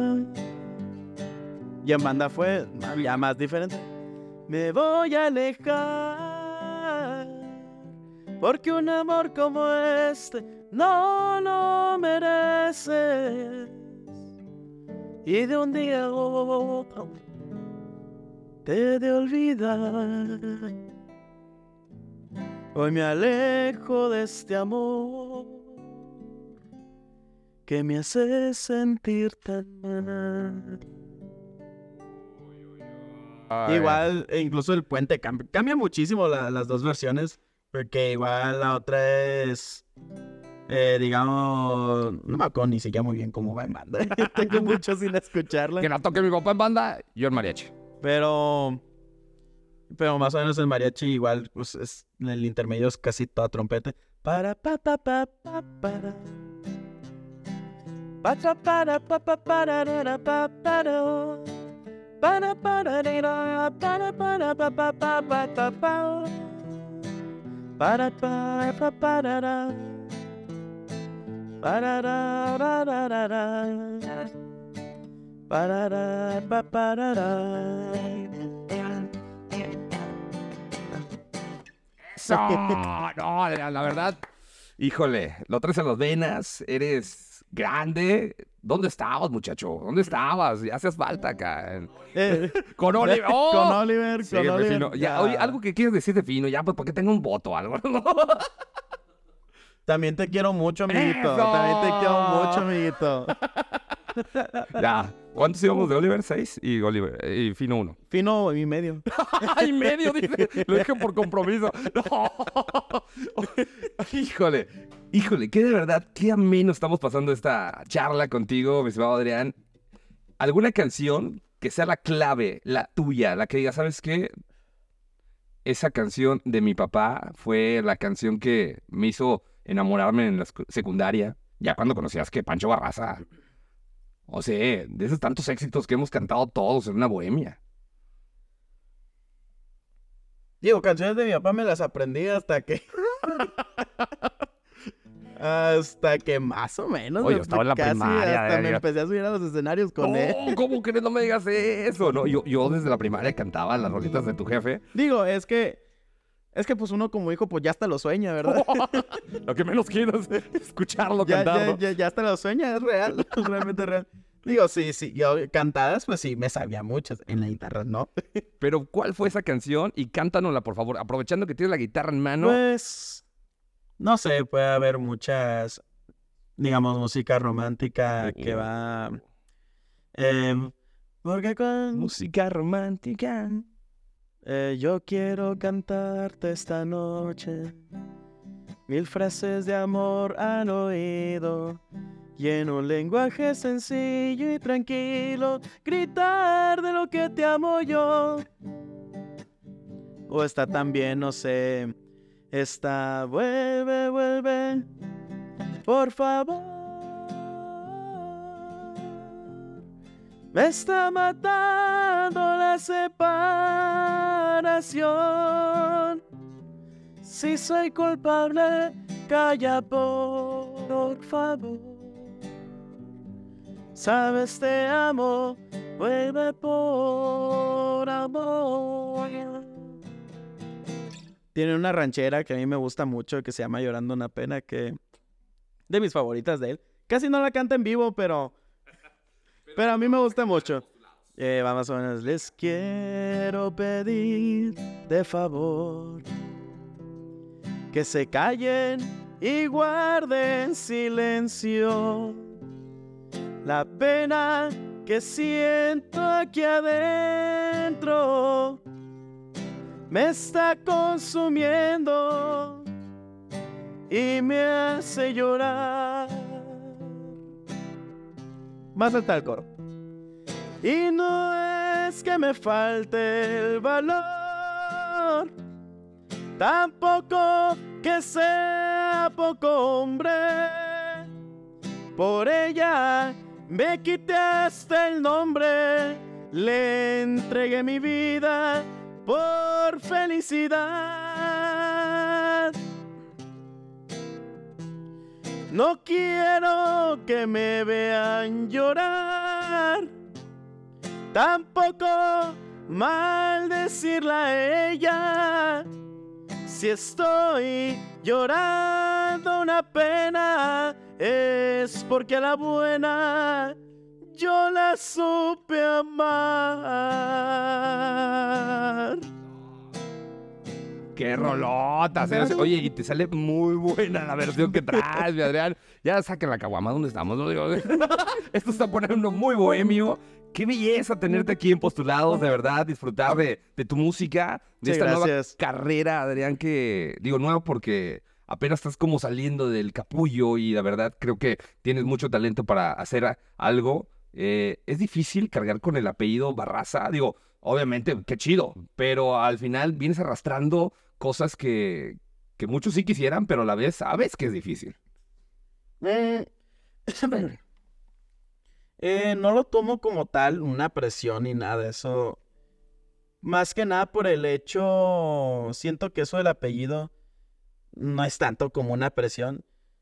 Y en banda fue ya más diferente. Me voy a alejar, porque un amor como este no lo mereces. Y de un día a otro te he de olvidar. Hoy me alejo de este amor que me hace sentir tan mal. Igual, incluso el puente cambia muchísimo las dos versiones, porque igual la otra es, digamos, no me acuerdo ni siquiera muy bien cómo va en banda. Tengo mucho sin escucharla.
Que la toque mi papá en banda, yo en mariachi.
Pero más o menos el mariachi igual, pues el intermedio es casi toda trompeta. Para pa pa pa pa para. Para para pa pa para pa para. Para para para para para pa pa pa pa pa pa. Para para pa para. Para ra ra ra ra ra. Para pa para ra.
¡Eso! No, Adrián, la verdad, híjole, lo traes en las venas, eres grande. ¿Dónde estabas, muchacho? ¿Dónde estabas? Ya hacías falta acá. Con Oliver. ¡Oh!
Con Oliver,
Sí,
con Oliver.
Fino. Ya, oye, algo que quieres decir de Fino, ya, pues, ¿por qué tengo un voto o algo?
También te quiero mucho, amiguito.
¡Eso!
También te quiero mucho, amiguito.
Ya, ¿cuántos íbamos de Oliver? 6 y Oliver y Fino 1.
Fino y medio.
¡Ay, medio! Dice. Lo dije por compromiso. No. Híjole, que de verdad, qué ameno estamos pasando esta charla contigo, mi estimado Adrián. ¿Alguna canción que sea la clave, la tuya, la que diga, ¿sabes qué? Esa canción de mi papá fue la canción que me hizo enamorarme en la secundaria, ya cuando conocías que Pancho Barraza. O sea, de esos tantos éxitos que hemos cantado todos en una bohemia.
Digo, canciones de mi papá me las aprendí hasta que... hasta que más o menos.
Oye, yo estaba en la
casi
primaria.
hasta me empecé a subir a los escenarios con él.
¿Cómo crees? No me digas eso. No, yo desde la primaria cantaba las rolitas de tu jefe.
Digo, es que pues uno como hijo, pues ya hasta lo sueña, ¿verdad?
Lo que menos quiero es escucharlo
ya,
cantar, ¿no?
ya hasta lo sueña, es real, es realmente real. Digo, sí, yo cantadas, pues sí, me sabía muchas. En la guitarra, ¿no?
Pero, ¿cuál fue esa canción? Y cántanosla, por favor. Aprovechando que tienes la guitarra en mano.
Pues, no sé, puede haber muchas, digamos, música romántica que va... porque con...
Música romántica.
Yo quiero cantarte esta noche 1000 frases de amor al oído y en un lenguaje sencillo y tranquilo gritar de lo que te amo yo. O está también, no sé, está vuelve, por favor. Me está matando la separación. Si soy culpable, calla por favor. Sabes, te amo, vuelve por amor. Tiene una ranchera que a mí me gusta mucho que se llama Llorando una pena, que de mis favoritas de él. Casi no la canta en vivo, pero a mí me gusta mucho. Vamos a ver. Les quiero pedir de favor que se callen y guarden silencio. La pena que siento aquí adentro me está consumiendo y me hace llorar. Más alta el coro. Y no es que me falte el valor, tampoco que sea poco hombre. Por ella me quité hasta el nombre, le entregué mi vida por felicidad. No quiero que me vean llorar, tampoco maldecirla a ella. Si estoy llorando una pena, es porque a la buena yo la supe amar.
¡Qué rolotas! Oye, y te sale muy buena la versión que traes, mi Adrián. Ya saquen la caguama, ¿dónde estamos? No digo, esto está poniendo muy bohemio. Qué belleza tenerte aquí en Postulados, de verdad, disfrutar de tu música, de esta nueva carrera, Adrián, que digo nueva porque apenas estás como saliendo del capullo y la verdad creo que tienes mucho talento para hacer algo. Es difícil cargar con el apellido Barraza, digo, obviamente, qué chido, pero al final vienes arrastrando cosas que muchos sí quisieran, pero a la vez sabes que es difícil.
No lo tomo como tal una presión ni nada de eso. Más que nada por el hecho, siento que eso del apellido no es tanto como una presión,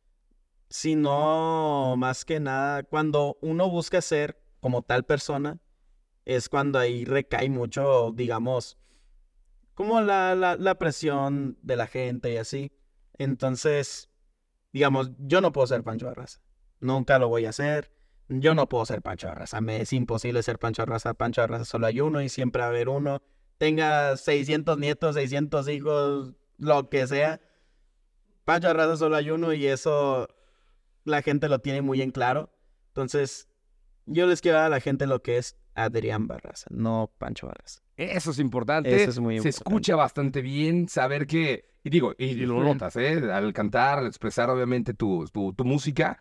sino más que nada cuando uno busca ser como tal persona, es cuando ahí recae mucho, digamos, como la presión de la gente y así. Entonces, digamos, yo no puedo ser Pancho Barraza. Nunca lo voy a hacer. Yo no puedo ser Pancho Barraza. Me es imposible ser Pancho Barraza. Pancho Barraza solo hay uno y siempre va a haber uno. Tenga 600 nietos, 600 hijos, lo que sea. Pancho Barraza solo hay uno y eso la gente lo tiene muy en claro. Entonces, yo les quiero dar a la gente lo que es Adrián Barraza, no Pancho Barraza.
Eso es importante.
Eso es muy
Se
importante.
escucha bastante bien saber que, y digo, y lo notas, al cantar, al expresar obviamente tu música,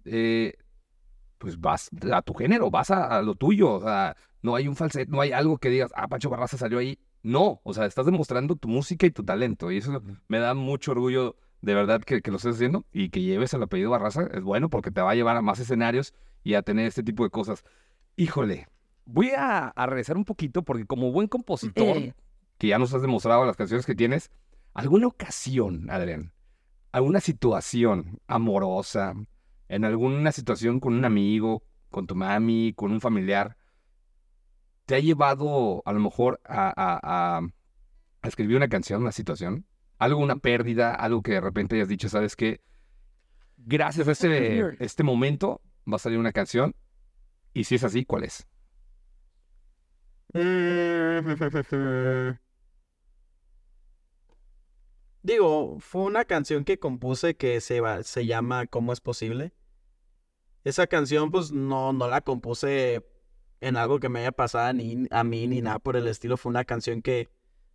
pues vas a tu género, vas a lo tuyo. O sea, no hay un falsete, no hay algo que digas, Pancho Barraza salió ahí. No, o sea, estás demostrando tu música y tu talento. Y eso me da mucho orgullo, de verdad, que lo estés haciendo y que lleves el apellido Barraza. Es bueno porque te va a llevar a más escenarios y a tener este tipo de cosas. Híjole, voy a regresar un poquito porque como buen compositor, que ya nos has demostrado las canciones que tienes, ¿alguna ocasión, Adrián, alguna situación amorosa, en alguna situación con un amigo, con tu mami, con un familiar, te ha llevado a lo mejor a escribir una canción, una situación? Algo, una pérdida, algo que de repente hayas dicho, ¿sabes qué? Gracias a este momento va a salir una canción. Y si es así, ¿cuál es?
Digo, fue una canción que compuse que se llama ¿Cómo es posible? Esa canción pues no la compuse en algo que me haya pasado ni a mí ni nada por el estilo. Fue una canción que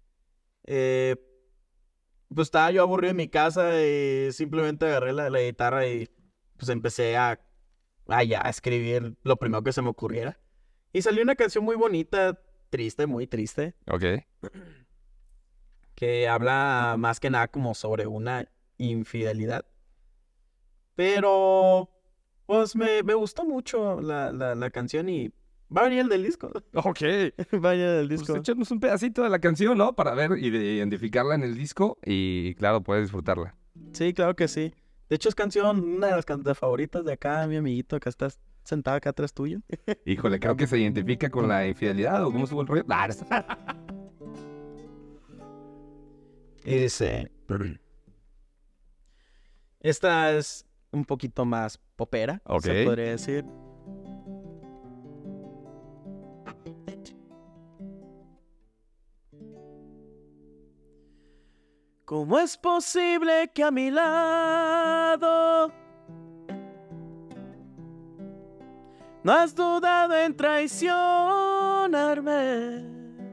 pues estaba yo aburrido en mi casa y simplemente agarré la guitarra y pues empecé a escribir lo primero que se me ocurriera. Y salió una canción muy bonita, triste, muy triste.
Ok.
Que habla más que nada como sobre una infidelidad. Pero, pues me gustó mucho la canción y va a venir el del disco.
Ok.
Va a venir el del
Pues
disco.
échanos un pedacito de la canción, ¿no? Para ver y de identificarla en el disco y, claro, puedes disfrutarla.
Sí, claro que sí. De hecho, es una de las canciones favoritas de acá, mi amiguito, que estás sentado acá atrás tuyo.
Híjole, creo que se identifica con la infidelidad o cómo estuvo el rollo.
Y dice... Esta es un poquito más popera, se podría decir. ¿Cómo es posible que a mi lado no has dudado en traicionarme?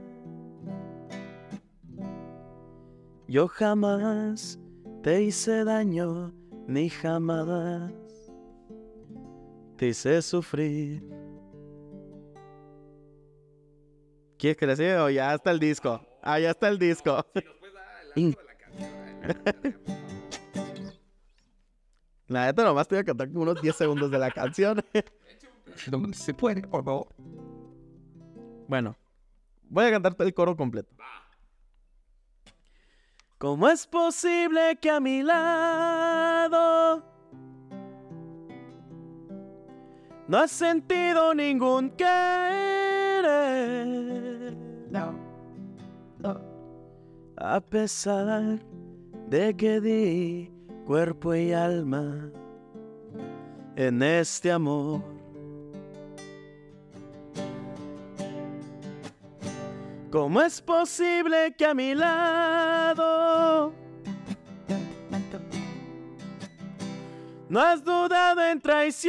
Yo jamás te hice daño, ni jamás te hice sufrir. ¿Quieres que le siga o ya está el disco? Ah, ya está el disco. La neta nomás te voy a cantar como unos 10 segundos de la canción.
Se puede, por favor.
Bueno, voy a cantarte el coro completo. ¿Cómo es posible que a mi lado no has sentido ningún querer? No. A pesar de que di cuerpo y alma en este amor. ¿Cómo es posible que a mi lado no has dudado en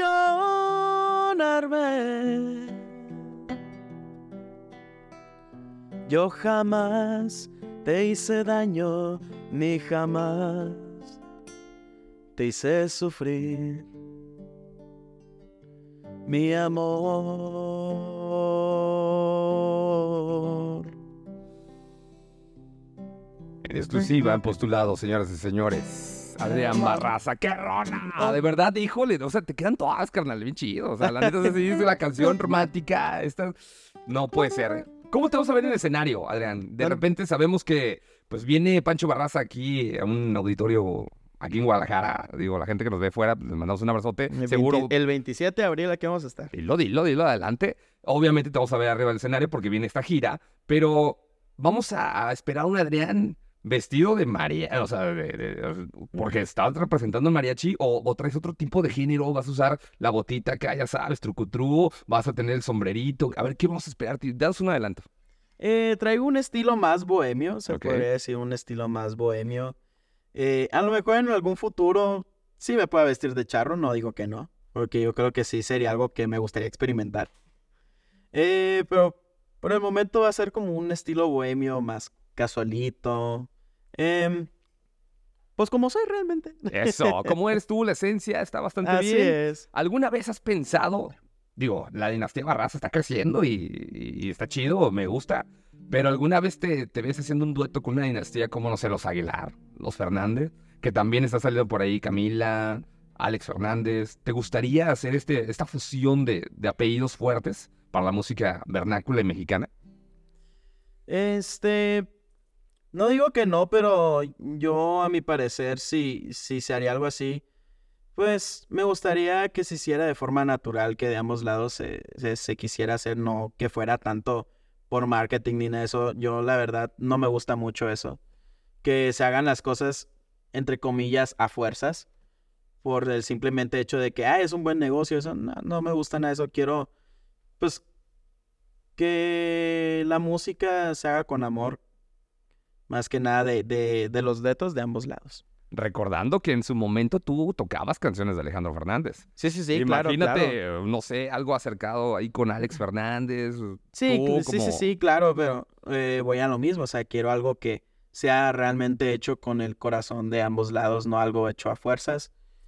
traicionarme? Yo jamás te hice daño, ni jamás te hice sufrir, mi amor.
En exclusiva, en postulado, señoras y señores. Adrián Barraza, ¡qué rona! De verdad, híjole, o sea, te quedan todas, carnal, bien chido. O sea, la neta, se dice la canción romántica, esta... No puede ser. ¿Cómo te vas a ver en el escenario, Adrián? De repente sabemos que, pues, viene Pancho Barraza aquí a un auditorio aquí en Guadalajara. Digo, la gente que nos ve fuera, les mandamos un abrazote. Seguro.
El 27 de abril aquí vamos a estar.
Dilo, adelante. Obviamente te vamos a ver arriba del escenario porque viene esta gira, pero vamos a esperar a un Adrián vestido de mariachi, o sea, porque estás representando el mariachi, o traes otro tipo de género, vas a usar la botita que ya sabes, trucutru, vas a tener el sombrerito. A ver, ¿qué vamos a esperar? Danos un adelanto.
Traigo un estilo más bohemio, se
Ok.
podría decir un estilo más bohemio. A lo mejor en algún futuro sí me pueda vestir de charro, no digo que no, porque yo creo que sí sería algo que me gustaría experimentar. Pero por el momento va a ser como un estilo bohemio más casualito. Pues como soy realmente.
Eso, ¿cómo eres tú? La esencia está bastante
Así
bien.
es.
¿Alguna vez has pensado? Digo, la dinastía Barraza está creciendo y está chido, me gusta. Pero ¿alguna vez te ves haciendo un dueto con una dinastía como, no sé, los Aguilar, los Fernández? Que también está saliendo por ahí Camila, Alex Fernández. ¿Te gustaría hacer esta fusión de apellidos fuertes para la música vernácula y mexicana?
No digo que no, pero yo a mi parecer si se haría algo así, pues me gustaría que se hiciera de forma natural, que de ambos lados se quisiera hacer, no que fuera tanto por marketing ni nada de eso. Yo la verdad no me gusta mucho eso, que se hagan las cosas entre comillas a fuerzas, por el simplemente hecho de que es un buen negocio, eso no me gusta nada de eso. Quiero pues que la música se haga con amor. Más que nada de los duetos de ambos lados.
Recordando que en su momento tú tocabas canciones de Alejandro Fernández.
Sí,
Imagínate,
claro.
no sé, algo acercado ahí con Alex Fernández.
Sí,
tú
sí, claro, pero voy a lo mismo. O sea, quiero algo que sea realmente hecho con el corazón de ambos lados, no algo hecho a fuerzas.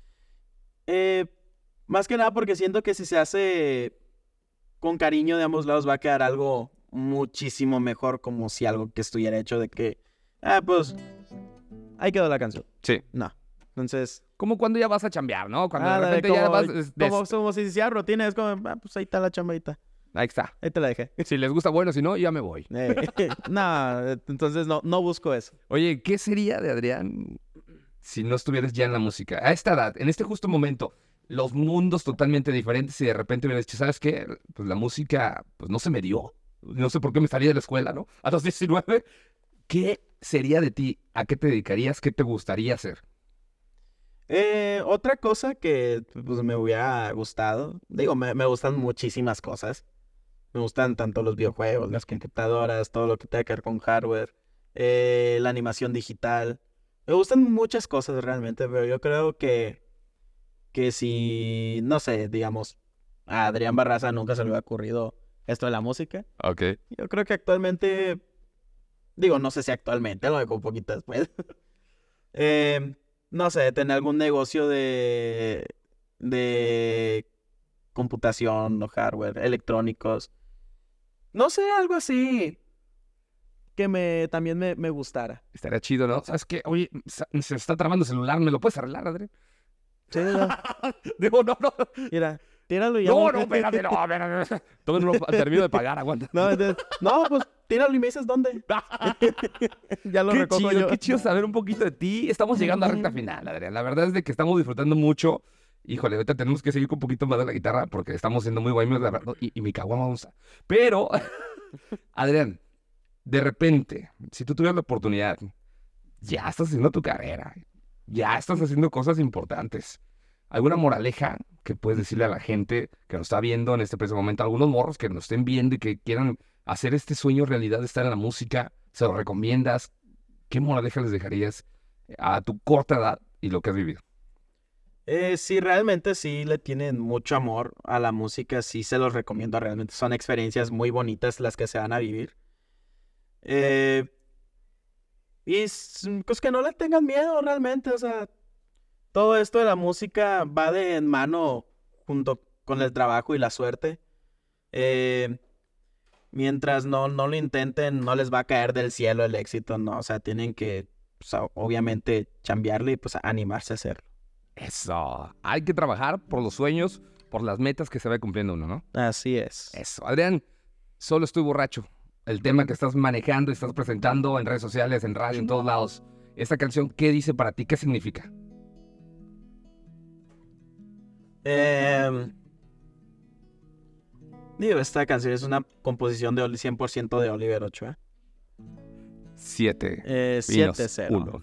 Más que nada porque siento que si se hace con cariño de ambos lados va a quedar algo muchísimo mejor, como si algo que estuviera hecho de que, pues, ahí quedó la canción.
Sí.
No. Entonces,
Como cuando ya vas a chambear, ¿no? Cuando de
dale,
repente ya vas...
como si hiciera rutina, es como, pues ahí está la chambaita.
Ahí está.
Ahí te la dejé.
Si les gusta, bueno, si no, ya me voy.
No, entonces no busco eso.
Oye, ¿qué sería de Adrián si no estuvieras ya en la música? A esta edad, en este justo momento, los mundos totalmente diferentes y de repente me dices, ¿sabes qué? Pues la música, pues no se me dio. No sé por qué me salí de la escuela, ¿no? A los 19. ¿Qué sería de ti? ¿A qué te dedicarías? ¿Qué te gustaría hacer?
Otra cosa que pues me hubiera gustado, digo, me gustan muchísimas cosas. Me gustan tanto los videojuegos, las computadoras, todo lo que tenga que ver con hardware, la animación digital. Me gustan muchas cosas realmente, pero yo creo que si, no sé, digamos, a Adrián Barraza nunca se le había ocurrido esto de la música.
Ok.
Yo creo que actualmente, digo, no sé si actualmente, lo dejo un poquito después. No sé, tener algún negocio de computación o hardware, electrónicos. No sé, algo así que también me gustara.
Estaría chido, ¿no? ¿Sabes qué? Oye, se está trabando el celular, ¿me lo puedes arreglar, Adrián?
Sí, mira,
Digo, no, no.
mira, tíralo y ya
No, no, espérate, no, espérate. Todavía no lo termino de pagar, aguanta.
No, pues tíralo y me dices dónde. Ya lo recojo yo.
Qué chido saber un poquito de ti. Estamos llegando a recta final, Adrián. La verdad es de que estamos disfrutando mucho. Híjole, ahorita tenemos que seguir con un poquito más de la guitarra porque estamos siendo muy guayos, la verdad, y mi caguama vamos a... Pero, Adrián, de repente, si tú tuvieras la oportunidad, ya estás haciendo tu carrera, ya estás haciendo cosas importantes. ¿Alguna moraleja que puedes decirle a la gente que nos está viendo en este preciso momento? Algunos morros que nos estén viendo y que quieran hacer este sueño realidad de estar en la música, ¿se lo recomiendas? ¿Qué moraleja les dejarías a tu corta edad y lo que has vivido?
Sí, realmente sí le tienen mucho amor a la música, sí se los recomiendo realmente. Son experiencias muy bonitas las que se van a vivir. Eh, pues que no le tengan miedo realmente, o sea, todo esto de la música va de en mano junto con el trabajo y la suerte. Eh, Mientras no lo intenten, no les va a caer del cielo el éxito, no, o sea, tienen que, pues, obviamente, chambearle y pues animarse a hacerlo.
Eso. Hay que trabajar por los sueños, por las metas que se va cumpliendo uno, ¿no?
Así es.
Eso. Adrián, solo estoy borracho. El tema que estás manejando, estás presentando en redes sociales, en radio, en todos lados. Esta canción, ¿qué dice para ti? ¿Qué significa?
Digo, esta canción es una composición de 100% de Oliver Ochoa.
7.
7-0.
1.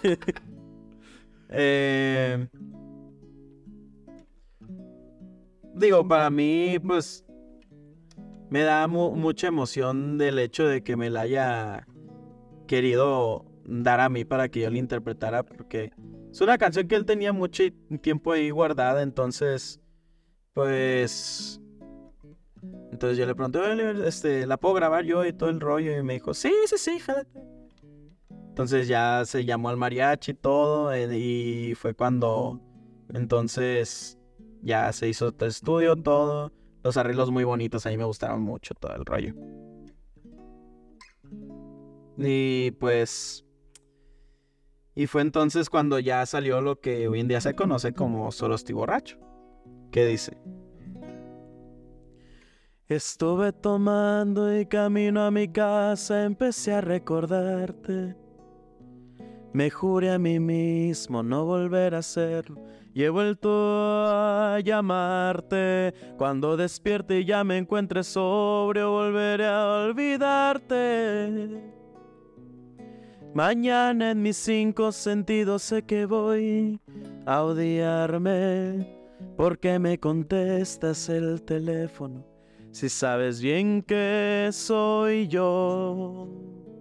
Digo, para mí, pues, me da mucha emoción del hecho de que me la haya querido dar a mí para que yo la interpretara, porque es una canción que él tenía mucho tiempo ahí guardada, entonces, pues... Entonces yo le pregunté, oye, ¿la puedo grabar yo y todo el rollo? Y me dijo, sí, jálate. Entonces ya se llamó al mariachi y todo, y fue cuando, entonces, ya se hizo el estudio, todo, los arreglos muy bonitos, a mí me gustaron mucho todo el rollo. Y pues, y fue entonces cuando ya salió lo que hoy en día se conoce como Solo estoy borracho, que dice... Estuve tomando y camino a mi casa empecé a recordarte. Me juré a mí mismo no volver a hacerlo y he vuelto a llamarte. Cuando despierte y ya me encuentre sobrio volveré a olvidarte. Mañana en mis 5 sentidos sé que voy a odiarme porque me contestas el teléfono. Si sabes bien que soy yo.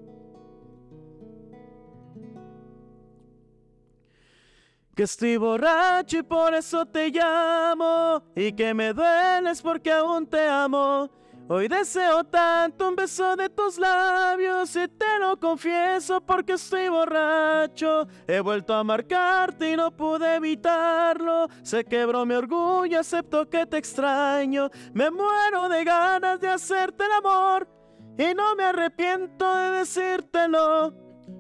Que estoy borracho y por eso te llamo. Y que me dueles porque aún te amo. Hoy deseo tanto un beso de tus labios y te lo confieso porque estoy borracho. He vuelto a marcarte y no pude evitarlo. Se quebró mi orgullo, acepto que te extraño. Me muero de ganas de hacerte el amor y no me arrepiento de decírtelo.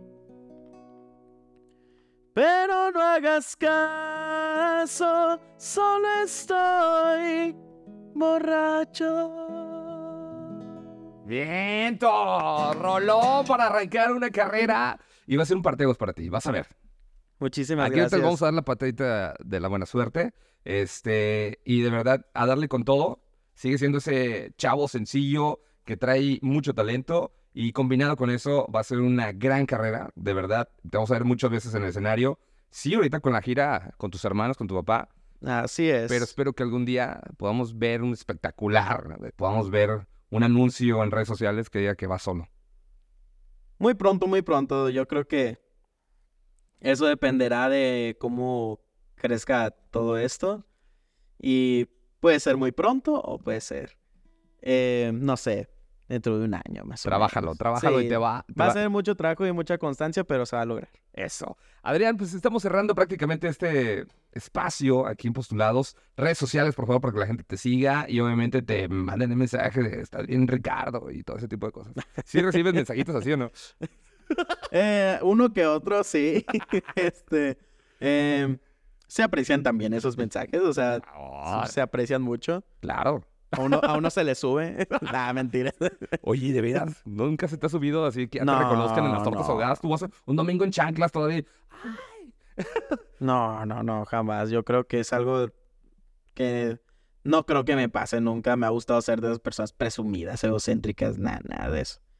Pero no hagas caso, solo estoy borracho.
¡Viento! Roló para arrancar una carrera. Y va a ser un parteaguas para ti, vas a ver.
Muchísimas
Aquí
gracias.
te vamos a dar la patadita de la buena suerte. Y de verdad, a darle con todo. Sigue siendo ese chavo sencillo que trae mucho talento. Y combinado con eso, va a ser una gran carrera. De verdad, te vamos a ver muchas veces en el escenario. Sí, ahorita con la gira, con tus hermanos, con tu papá.
Así es.
Pero espero que algún día podamos ver un espectacular, ¿no? Podamos ver un anuncio en redes sociales que diga que va solo.
Muy pronto, muy pronto. Yo creo que Eso dependerá de cómo crezca todo esto. Y puede ser muy pronto o puede ser, no sé, dentro de un año más o
Trabájalo
menos.
y te
Sí,
va.
va a ser mucho trabajo y mucha constancia, pero se va a lograr.
Eso. Adrián, pues estamos cerrando prácticamente este espacio aquí en Postulados. Redes sociales, por favor, para que la gente te siga y obviamente te manden el mensaje de ¿estás bien, Ricardo? Y todo ese tipo de cosas. ¿Sí recibes mensajitos así o no?
Uno que otro, sí. Em, se aprecian también esos mensajes, o sea,
Ah,
se aprecian mucho.
claro.
A uno se le sube. Nah, mentira.
Oye, de veras, nunca se te ha subido así que ya te reconozcan en las tortas
No.
ahogadas. Tú vas un domingo en chanclas todavía.
No, jamás. Yo creo que es algo que no creo que me pase nunca. Me ha gustado ser de esas personas presumidas, egocéntricas, nada de eso.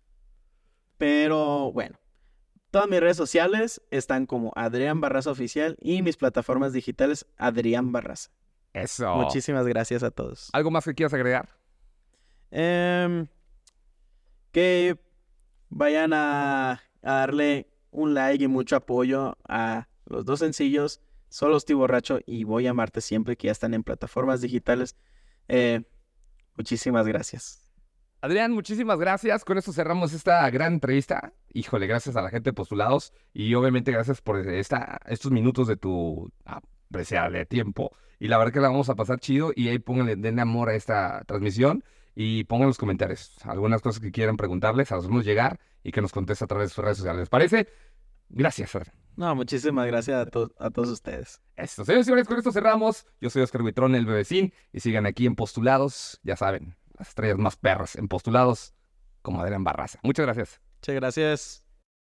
Pero bueno, todas mis redes sociales están como Adrián Barraza Oficial y mis plataformas digitales Adrián Barraza.
Eso.
Muchísimas gracias a todos.
¿Algo más que quieras agregar?
Em, que vayan a darle un like y mucho apoyo a los dos sencillos, Solo estoy borracho y Voy a amarte siempre, que ya están en plataformas digitales. Muchísimas gracias.
Adrián, muchísimas gracias. Con esto cerramos esta gran entrevista. Híjole, gracias a la gente de Postulados y obviamente gracias por estos minutos de tu apreciable tiempo. Y la verdad que la vamos a pasar chido y ahí pónganle, den amor a esta transmisión y pongan en los comentarios algunas cosas que quieran preguntarles, a los hacemos llegar y que nos conteste a través de sus redes sociales. ¿Les parece? Gracias, Adrián.
No, muchísimas gracias a todos ustedes.
Esto, señores y señores, con esto cerramos. Yo soy Oscar Buitrón, el Bebecín, y sigan aquí en Postulados, ya saben, las estrellas más perras en Postulados, como Adrián Barraza. Muchas gracias.
Muchas gracias.